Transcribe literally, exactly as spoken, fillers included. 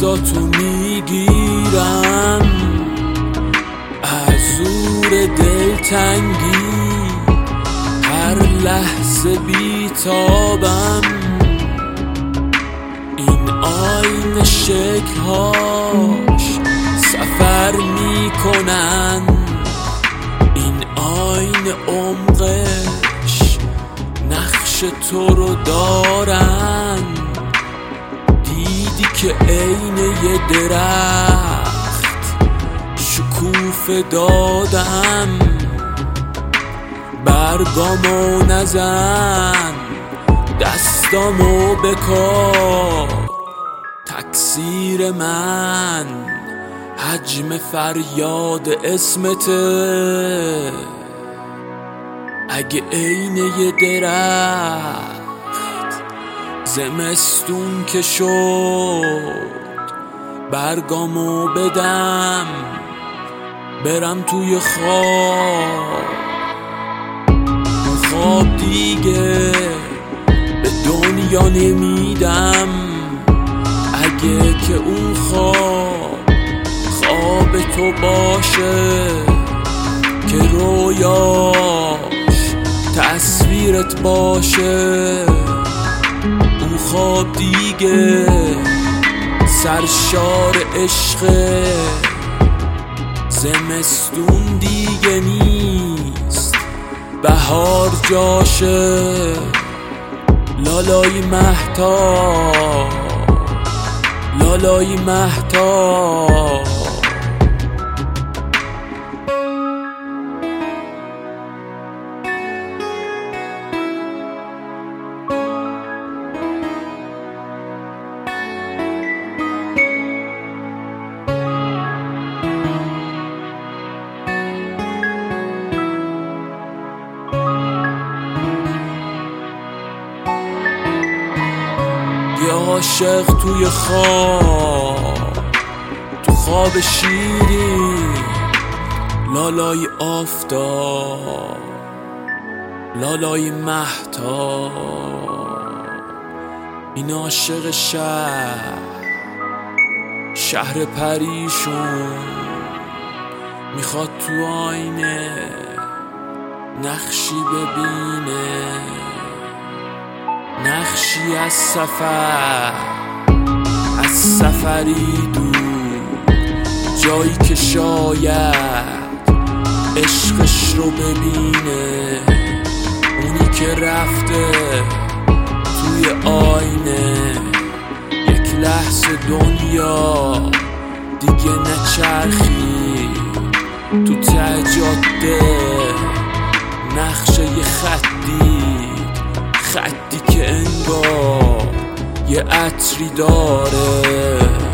دستاتو میگیرم از زور دلتنگی، هر لحظه بیتابم. این آینه شکلهاش سفر میکنن، این آینه عمقش نقش تو رو دارن. دیدی که عین یه درخت شکوفه دادم، برگامو نزن دستامو بکار. تکثیر من حجم فریاد اسمته، اگه عین یه درخت زمستون که شد برگامو بدم برم توی خواب. اون خواب دیگه به دنیا نمیدم، اگه که اون خواب خواب تو باشه که رویاش تصویرت باشه. اون خواب دیگه سرشار عشقه، زمستون دیگه نیست بهار جاشه. لالای مهتاب، لالای مهتاب. یه عاشق توی خواب، تو خواب شیرین، لالای آفتاب، لالای مهتاب. این عاشق شهر، شهر پریشون، میخواد تو آینه نقشی ببینه، نقشی از سفر، از سفری دور، جایی که شاید عشقش رو ببینه. اونی که رفته توی آینه، یک لحظه دنیا دیگه نچرخی. تو ته جاده نقشه یه خطی، خطی که انگار یه عطری داره.